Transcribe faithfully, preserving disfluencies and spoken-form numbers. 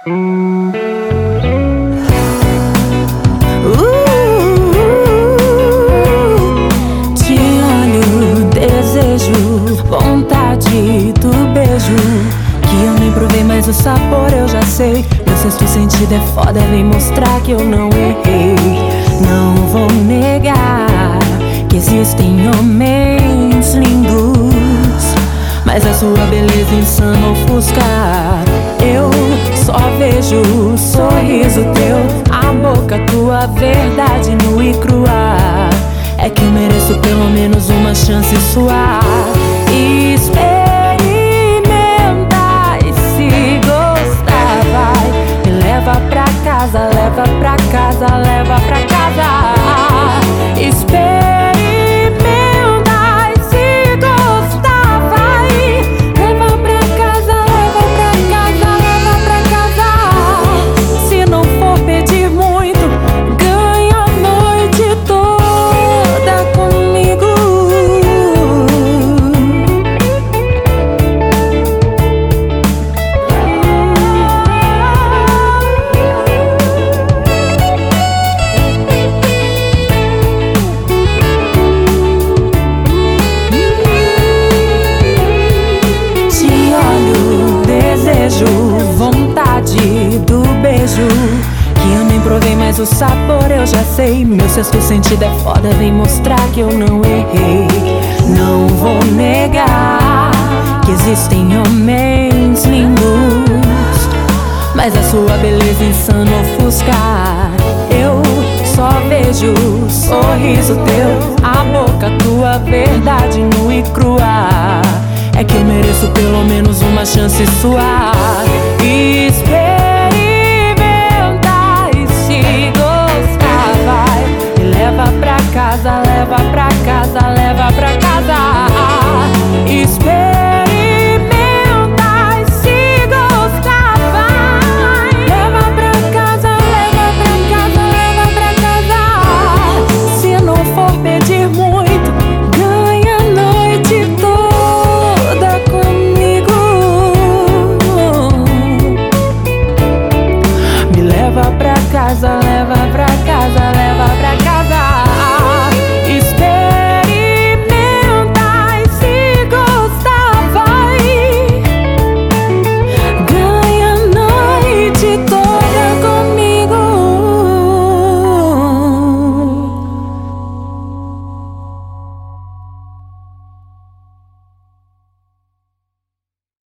Te olho, desejo, vontade do beijo que eu nem provei, mas o sabor eu já sei. Meu sexto sentido é foda, vem mostrar que eu não errei. Não vou negar que existem homens lindos, mas a sua beleza insana ofusca. Eu só vejo o sorriso teu, a boca tua, verdade nua e crua. É que eu mereço pelo menos uma chance sua. Experimenta e se gostar vai, me leva pra casa, leva pra casa, leva pra casa. Experimenta e se gostar vai, leva pra casa, leva pra casa, leva pra casa. Se não for pedir muito, ganha a noite toda comigo. Vontade do beijo que eu nem provei, mas o sabor eu já sei. Meu sexto sentido é foda, vem mostrar que eu não errei. Não vou negar que existem homens lindos, mas a sua beleza insana ofusca. Eu só vejo o sorriso teu, a boca tua, verdade nua e crua. É que eu mereço pelo menos uma chance sua.